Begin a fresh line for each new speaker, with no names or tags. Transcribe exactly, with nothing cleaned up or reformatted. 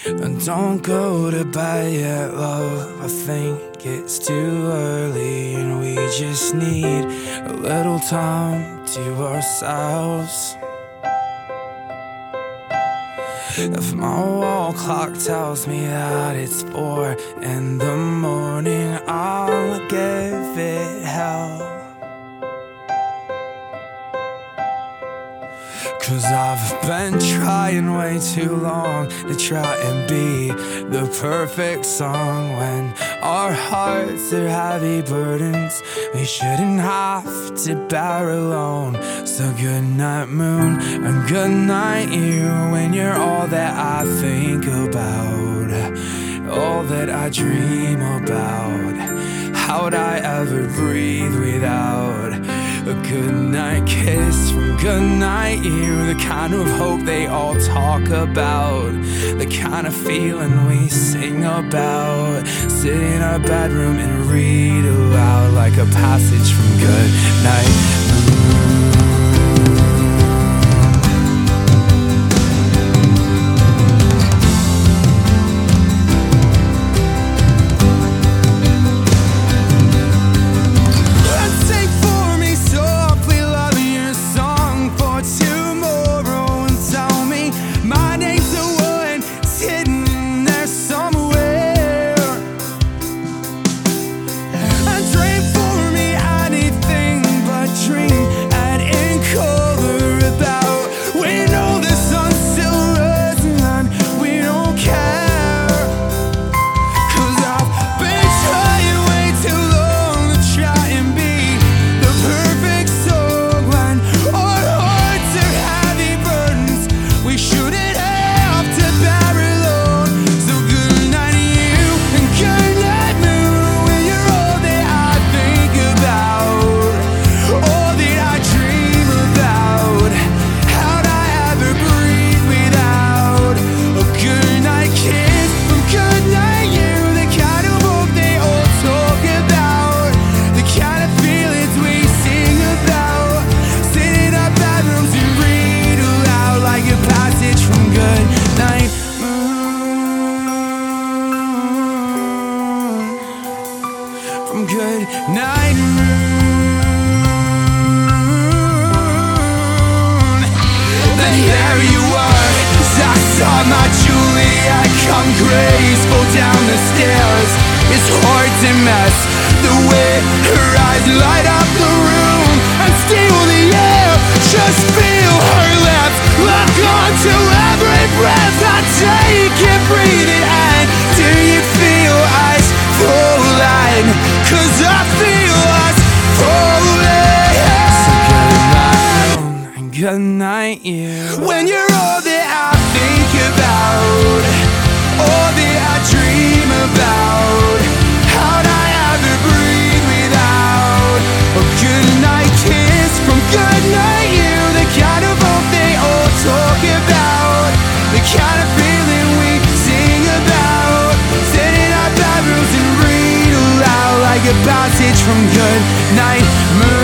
And don't go to bed yet, love. I think it's too early, and we just need a little time to ourselves. If my wall clock tells me that it's four in the morning, I'll give it hell. Cause I've been trying way too long to try and be the perfect song. When our hearts are heavy burdens we shouldn't have to bear alone. So good night moon, and good night you, when you're all that I think about, all that I dream about. How'd I ever breathe without a goodnight kiss from goodnight you? The kind of hope they all talk about, the kind of feeling we sing about. Sit in our bedroom and read aloud like a passage from goodnight. Good night moon. Then there you were, as I saw my Juliet come graceful down the stairs. It's hard to miss the way her eyes light up the room and steal the air. Just feel her lips lock onto every breath I take it, breathe it in. Do you feel us falling? Cause I feel us falling. So good night moon, and good night you, when you're all that I think about, all that I dream about. How'd I ever breathe without a good night kiss from good night you? The kind of hope they all talk about, the kind of feeling we sing about. Sit in our bedrooms and read aloud like a passage from good night moon.